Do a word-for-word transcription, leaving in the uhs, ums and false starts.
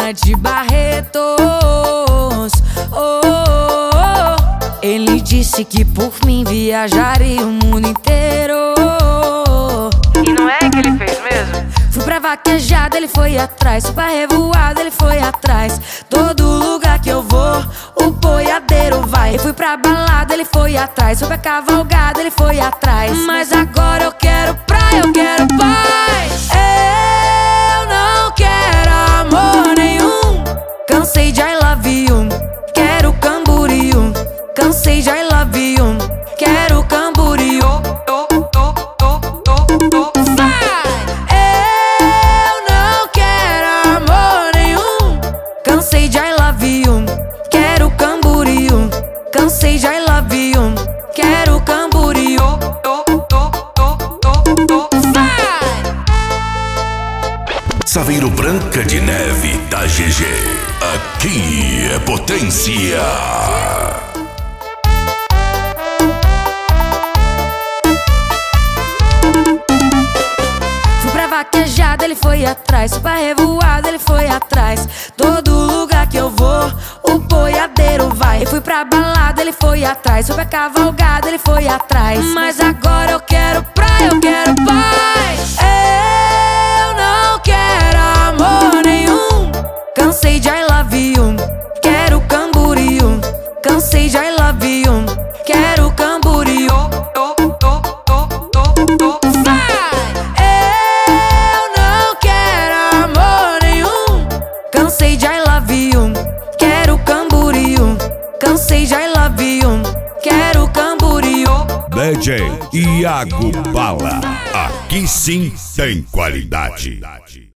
lá de Barretos. Oh, oh, oh. Ele disse que por mim viajaria o mundo inteiro. E não é que ele fez mesmo? Fui pra vaquejada, ele foi atrás. Fui pra revoada, ele foi atrás. Todo lugar que eu vou, o boiadeiro vai. Eu fui pra balada, ele foi atrás. Fui pra cavalgada, ele foi atrás. Mas agora eu quero praia, eu quero paz. Eu não quero amor nenhum. Cansei de I love you. Quero Camboriú. Cansei de I love you. Quero Camboriú. Cansei de I love you, quero Camboriú. Cansei de I love you, quero Camboriú. Saveiro Branca de Neve da G G. Aqui é potência. Fui pra vaquejada, ele foi atrás. Fui pra revoada, ele foi atrás. Todo lugar que eu vou, o boiadeiro vai. Eu fui pra balada, ele foi atrás. Fui pra cavalgada, ele foi atrás. Mas agora eu quero praia, eu quero paz. Eu não quero amor nenhum. Cansei de I love you, quero Camboriú. Cansei de I love you, quero Camboriú. Cansei de I love you, quero Camboriú. Cansei de I love you, quero Camboriú. D J Iago Bala. Aqui sim tem qualidade.